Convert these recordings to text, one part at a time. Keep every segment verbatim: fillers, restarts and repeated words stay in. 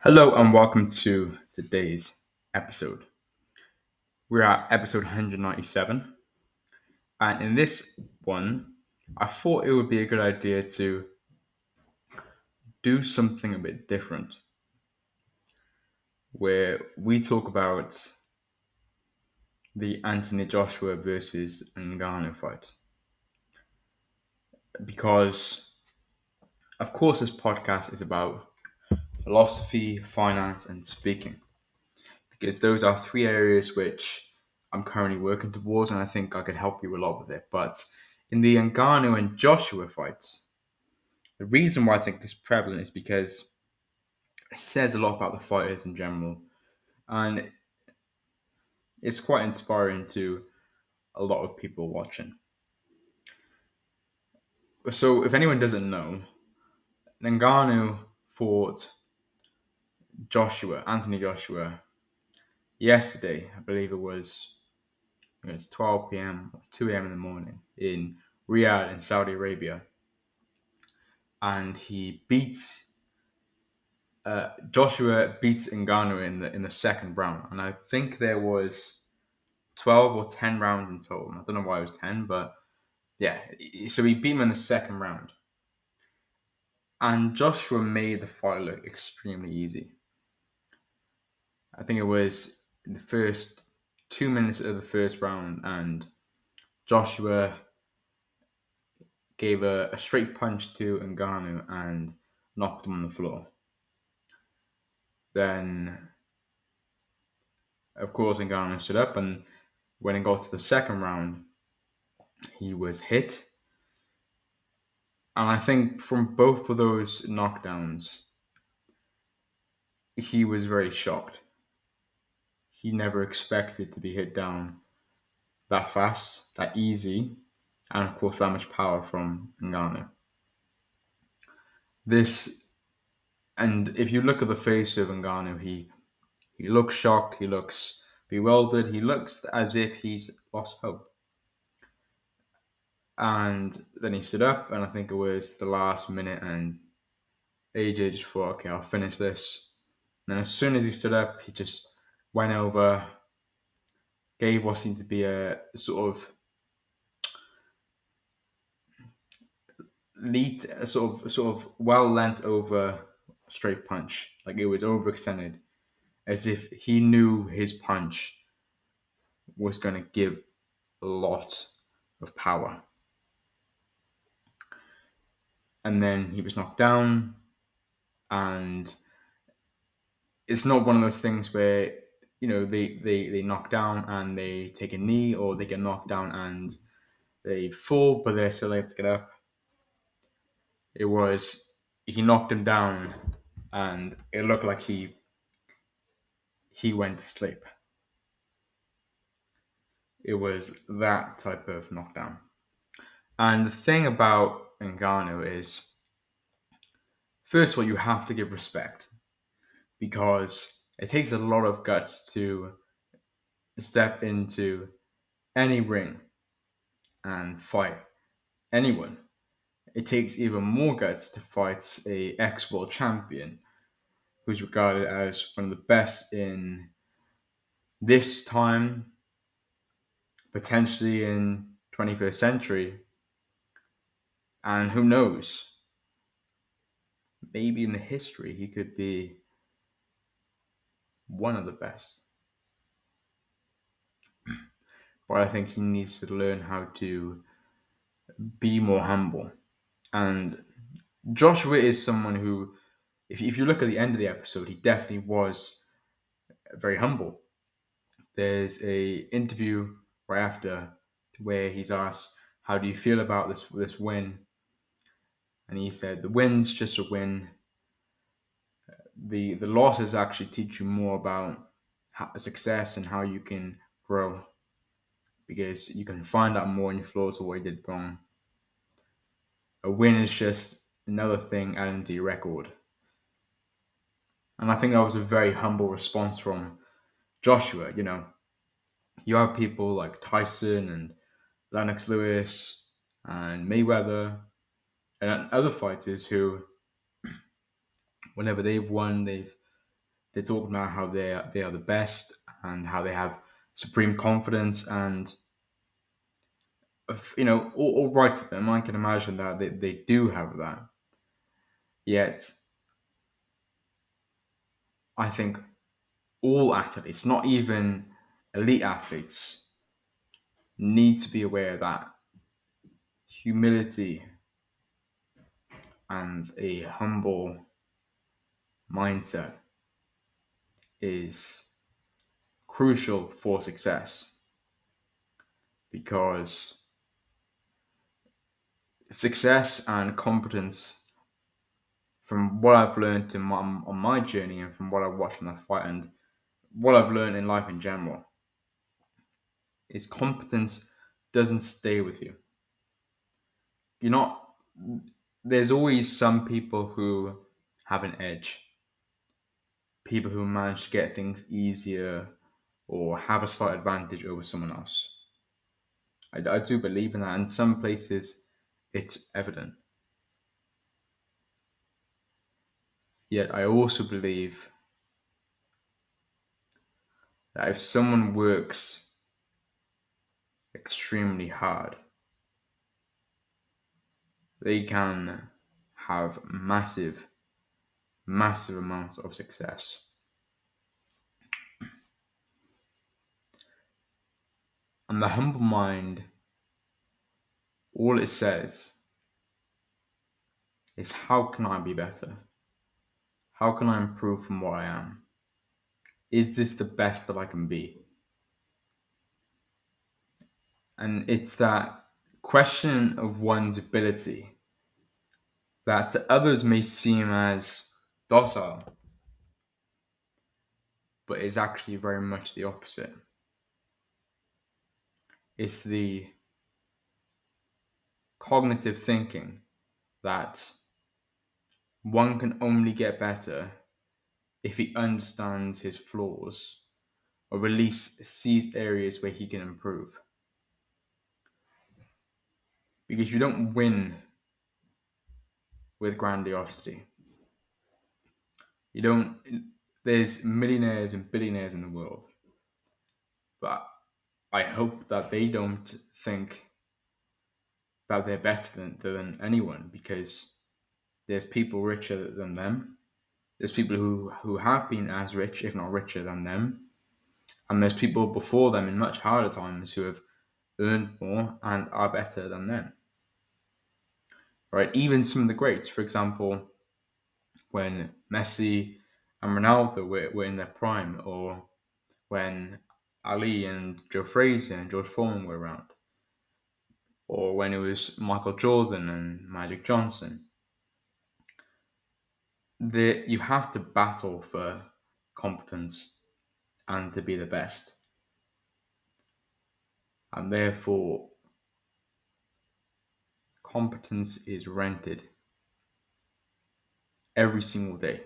Hello and welcome to today's episode. We're at episode one hundred ninety-seven, and in this one, I thought it would be a good idea to do something a bit different, where we talk about the Anthony Joshua versus Ngannou fight. Because, of course, this podcast is about philosophy, finance, and speaking. Because those are three areas which I'm currently working towards, and I think I could help you a lot with it. But in the Ngannou and Joshua fights, the reason why I think it's prevalent is because it says a lot about the fighters in general, and it's quite inspiring to a lot of people watching. So, if anyone doesn't know, Ngannou fought Joshua, Anthony Joshua, yesterday. I believe it was it was twelve p m, two a m in the morning in Riyadh in Saudi Arabia, and he beats uh, Joshua beats Ngannou in the in the second round, and I think there was twelve or ten rounds in total. I don't know why it was ten, but yeah. So he beat him in the second round, and Joshua made the fight look extremely easy. I think it was in the first two minutes of the first round, and Joshua gave a, a straight punch to Ngannou and knocked him on the floor. Then, of course, Ngannou stood up, and when it got to the second round, he was hit. And I think from both of those knockdowns, he was very shocked. He never expected to be hit down that fast, that easy, and of course that much power from Ngannou. This, and if you look at the face of Ngannou, he he looks shocked, he looks bewildered, he looks as if he's lost hope. And then he stood up, and I think it was the last minute, and A J just thought, okay, I'll finish this. And then as soon as he stood up, he just went over, gave what seemed to be a sort of lead, a sort of sort of well lent over straight punch. Like it was overextended, as if he knew his punch was going to give a lot of power. And then he was knocked down, and it's not one of those things where you know they, they, they knock down and they take a knee, or they get knocked down and they fall, but they're still able to get up. It was he knocked him down, and it looked like he he went to sleep. It was that type of knockdown. And the thing about Ngannou is, first of all, you have to give respect, because it takes a lot of guts to step into any ring and fight anyone. It takes even more guts to fight a ex-world champion who's regarded as one of the best in this time, potentially in twenty-first century, and who knows, maybe in the history he could be one of the best. But I think he needs to learn how to be more humble. And Joshua is someone who, if if you look at the end of the episode, he definitely was very humble. There's a interview right after where he's asked, "How do you feel about this this win?" And he said, "The win's just a win. The the losses actually teach you more about how, success and how you can grow, because you can find out more in your flaws or what you did wrong. A win is just another thing added to your record." And I think that was a very humble response from Joshua. You know, you have people like Tyson and Lennox Lewis and Mayweather and other fighters who, whenever they've won, they've They talk about how they are, they are the best and how they have supreme confidence and you know all, all right to them. I can imagine that they, they do have that. Yet I think all athletes, not even elite athletes, need to be aware that humility and a humble mindset is crucial for success, because success and competence, from what I've learned in my, on my journey and from what I've watched from that fight and what I've learned in life in general, is competence doesn't stay with you. You're not, there's always some people who have an edge, people who manage to get things easier or have a slight advantage over someone else. I, I do believe in that. In some places, it's evident. Yet I also believe that if someone works extremely hard, they can have massive, massive amounts of success. And the humble mind, all it says is, how can I be better? How can I improve from what I am? Is this the best that I can be? And it's that question of one's ability that to others may seem as docile, but is actually very much the opposite. It's the cognitive thinking that one can only get better if he understands his flaws, or at least sees areas where he can improve. Because you don't win with grandiosity. You don't, there's millionaires and billionaires in the world, but I hope that they don't think that they're better than, than anyone, because there's people richer than them. There's people who, who have been as rich, if not richer than them. And there's people before them in much harder times who have earned more and are better than them. Right? Even some of the greats, for example, when Messi and Ronaldo were, were in their prime, or when Ali and Joe Frazier and George Foreman were around, or when it was Michael Jordan and Magic Johnson. The, you have to battle for competence and to be the best. And therefore, competence is rented every single day.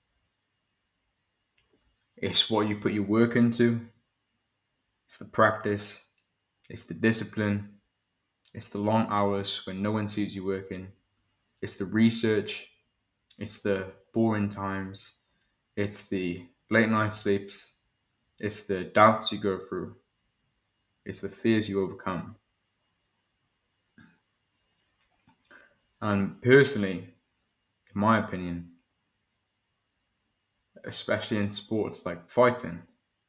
It's what you put your work into, it's the practice, it's the discipline, it's the long hours when no one sees you working, it's the research, it's the boring times, it's the late night sleeps, it's the doubts you go through, it's the fears you overcome. And personally, in my opinion, especially in sports like fighting,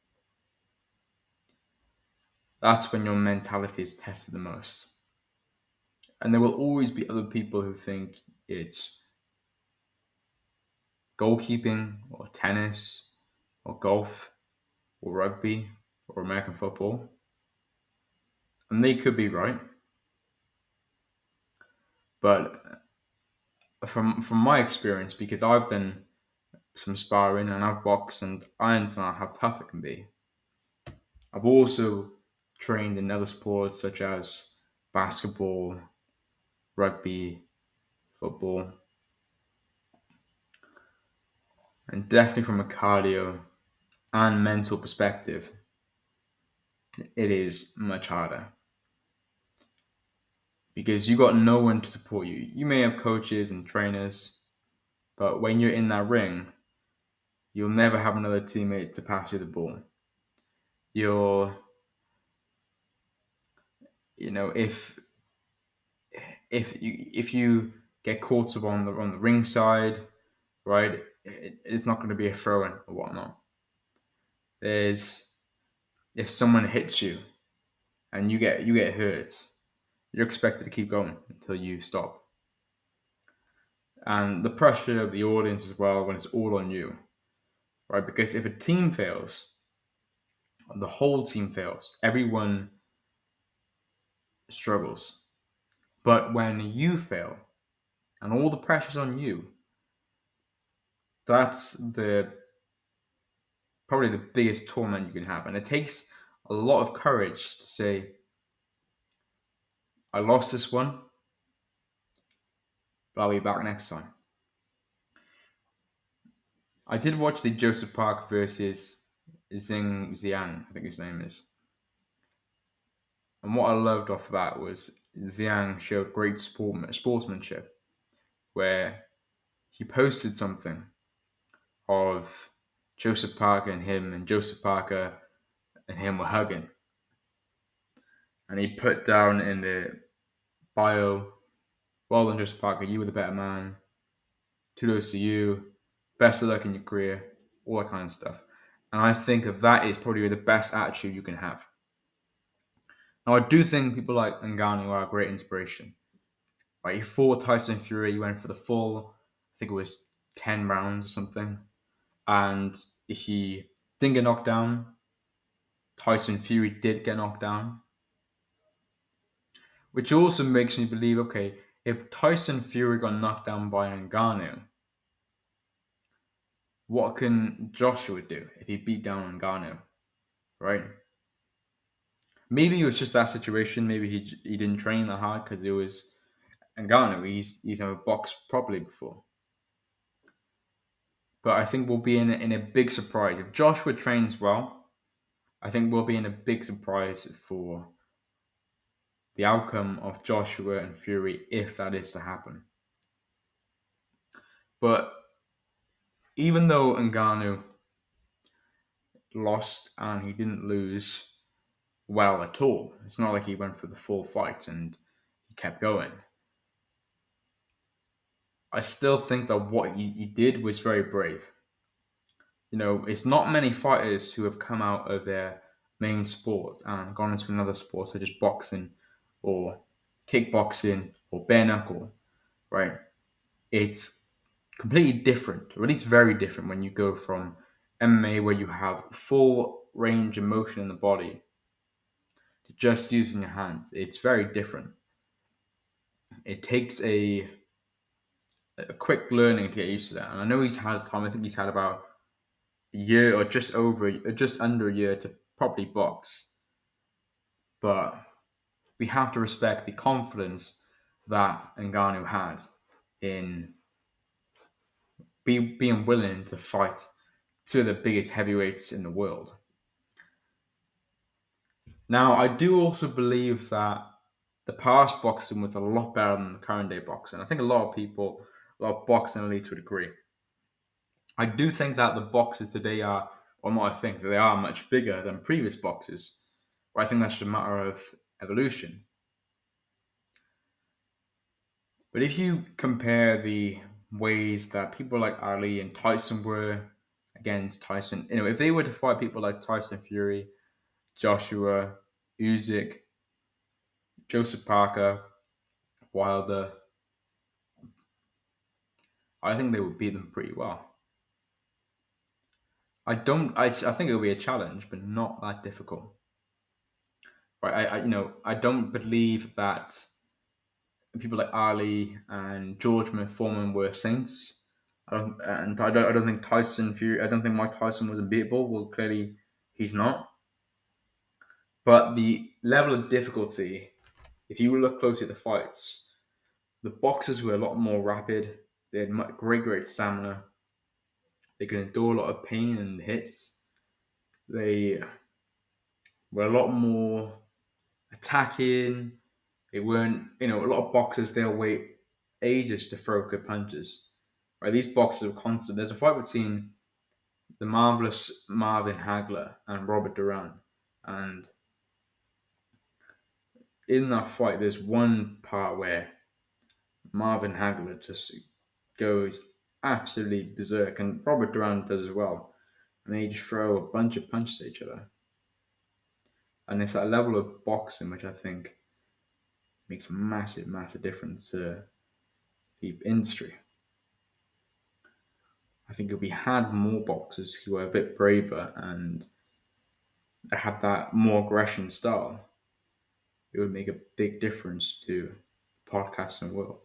that's when your mentality is tested the most. And there will always be other people who think it's goalkeeping or tennis or golf or rugby or American football. And they could be right. But from from my experience, because I've done some sparring and I've boxed and I understand how tough it can be. I've also trained in other sports such as basketball, rugby, football, and definitely from a cardio and mental perspective, it is much harder because you got no one to support you. You may have coaches and trainers, but when you're in that ring, you'll never have another teammate to pass you the ball. You're, you know, if if you if you get caught up on the on the ring side, right, it, it's not going to be a throw in or whatnot. There's if someone hits you and you get you get hurt, you're expected to keep going until you stop. And the pressure of the audience as well when it's all on you, right? Because if a team fails, the whole team fails. Everyone struggles. But when you fail and all the pressure's on you, that's the probably the biggest torment you can have. And it takes a lot of courage to say, I lost this one, but I'll be back next time. I did watch the Joseph Park versus Xing Xiang, I think his name is. And what I loved off that was Xiang showed great sport, sportsmanship, where he posted something of Joseph Parker and him, and Joseph Parker and him were hugging. And he put down in the bio, well done, Joseph Parker, you were the better man. Kudos to you. Best of luck in your career. All that kind of stuff. And I think that is probably the best attitude you can have. Now, I do think people like Ngannou are a great inspiration. Right, he fought Tyson Fury. He went for the full, I think it was ten rounds or something. And he didn't get knocked down. Tyson Fury did get knocked down. Which also makes me believe, okay, if Tyson Fury got knocked down by Ngannou, what can Joshua do if he beat down Ngannou, right? Maybe it was just that situation. Maybe he he didn't train that hard because it was Ngannou. He's he's never boxed properly before. But I think we'll be in a, in a big surprise if Joshua trains well. I think we'll be in a big surprise for the outcome of Joshua and Fury if that is to happen. But even though Ngannou lost and he didn't lose well at all, it's not like he went for the full fight and he kept going. I still think that what he, he did was very brave. You know, it's not many fighters who have come out of their main sport and gone into another sport, such as boxing or kickboxing or bare knuckle, right? It's completely different, or at least very different when you go from M M A, where you have full range of motion in the body, to just using your hands. It's very different. It takes a a quick learning to get used to that. And I know he's had time. I think he's had about a year or just over, or just under a year to properly box. But we have to respect the confidence that Ngannou had in be, being willing to fight two of the biggest heavyweights in the world. Now, I do also believe that the past boxing was a lot better than the current day boxing. I think a lot of people, a lot of boxing elites would agree. I do think that the boxers today are, or not I think, that they are much bigger than previous boxers. But I think that's just a matter of evolution. But if you compare the ways that people like Ali and Tyson were against Tyson, you know, if they were to fight people like Tyson Fury, Joshua, Usyk, Joseph Parker, Wilder, I think they would beat them pretty well. I don't. I, I think it'll be a challenge, but not that difficult. Right? I, I you know I don't believe that people like Ali and George Foreman were saints. I don't, and I don't. I don't think Tyson Fury. I don't think Mike Tyson was unbeatable. Well, clearly he's not. But the level of difficulty, if you look closely at the fights, the boxers were a lot more rapid. They had great, great stamina. They could endure a lot of pain and hits. They were a lot more attacking. They weren't, you know, a lot of boxers, they'll wait ages to throw good punches. Right? These boxers are constant. There's a fight between the marvelous Marvin Hagler and Robert Duran. And in that fight, there's one part where Marvin Hagler just goes absolutely berserk, and Robert Duran does as well. And they just throw a bunch of punches at each other. And it's that level of boxing which I think makes a massive, massive difference to the industry. I think if we had more boxers who were a bit braver and had that more aggression style, it would make a big difference to the podcasting world.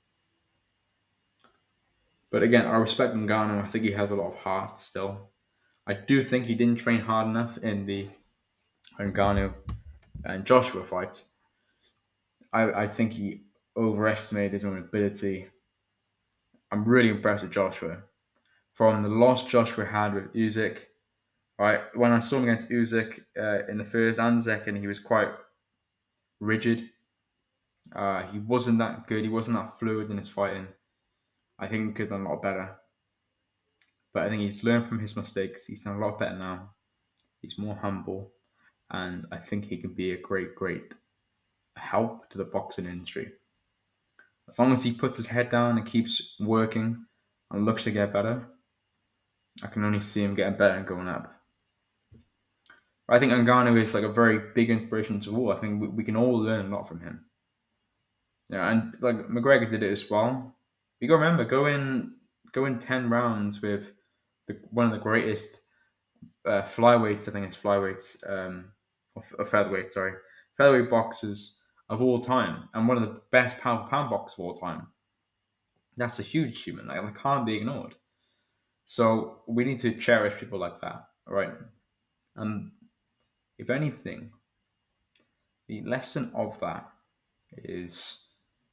But again, I respect Ngannou. I think he has a lot of heart still. I do think he didn't train hard enough in the Ngannou and Joshua fight. I, I think he overestimated his own ability. I'm really impressed with Joshua. From the loss Joshua had with Usyk, right? When I saw him against Usyk uh, in the first and second, he was quite rigid. Uh, he wasn't that good. He wasn't that fluid in his fighting. I think he could have done a lot better. But I think he's learned from his mistakes. He's done a lot better now. He's more humble. And I think he can be a great, great help to the boxing industry. As long as he puts his head down and keeps working and looks to get better, I can only see him getting better and going up. I think Ngannou is like a very big inspiration to all. I think we, we can all learn a lot from him. Yeah, and like McGregor did it as well. You got to remember, go in, go in ten rounds with the, one of the greatest uh, flyweights. I think it's flyweights, um, or, or featherweight. Sorry, featherweight boxers of all time, and one of the best pound for pound boxers of all time. That's a huge achievement. Like, that can't be ignored. So we need to cherish people like that, right? And if anything, the lesson of that is,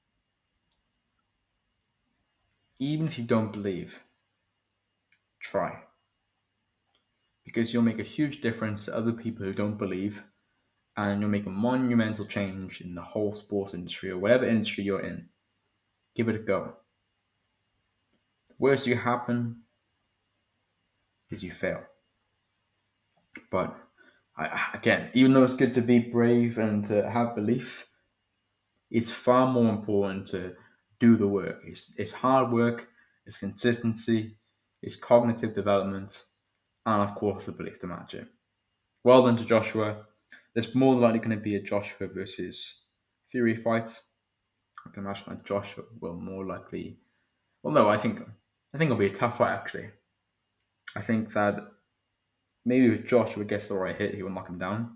even if you don't believe, try. Because you'll make a huge difference to other people who don't believe, and you'll make a monumental change in the whole sports industry or whatever industry you're in. Give it a go. The worst you happen is you fail. But I, again, even though it's good to be brave and to have belief, it's far more important to do the work. It's, it's hard work, it's consistency, it's cognitive development, and of course the belief to match it. Well done to Joshua. There's more than likely going to be a Joshua versus Fury fight. I can imagine that Joshua will more likely. Well, no, I think I think it'll be a tough fight actually. I think that maybe if Joshua gets the right hit, he will knock him down.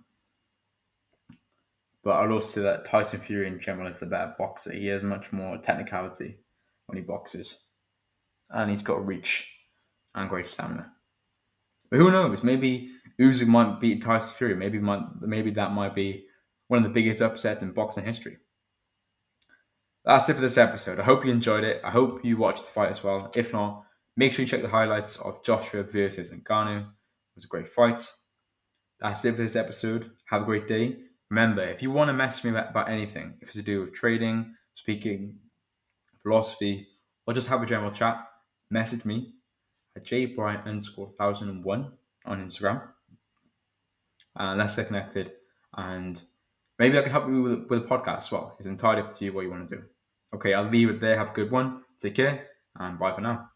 But I'll also say that Tyson Fury in general is the better boxer. He has much more technicality when he boxes, and he's got reach and great stamina. But who knows? Maybe Usyk might beat Tyson Fury. Maybe might, maybe that might be one of the biggest upsets in boxing history. That's it for this episode. I hope you enjoyed it. I hope you watched the fight as well. If not, make sure you check the highlights of Joshua versus Ngannou. It was a great fight. That's it for this episode. Have a great day. Remember, if you want to message me about, about anything, if it's to do with trading, speaking, philosophy, or just have a general chat, message me at jbrian underscore one thousand one on Instagram. And let's get connected. And maybe I can help you with, with a podcast as well. It's entirely up to you what you want to do. Okay, I'll leave it there. Have a good one. Take care, and bye for now.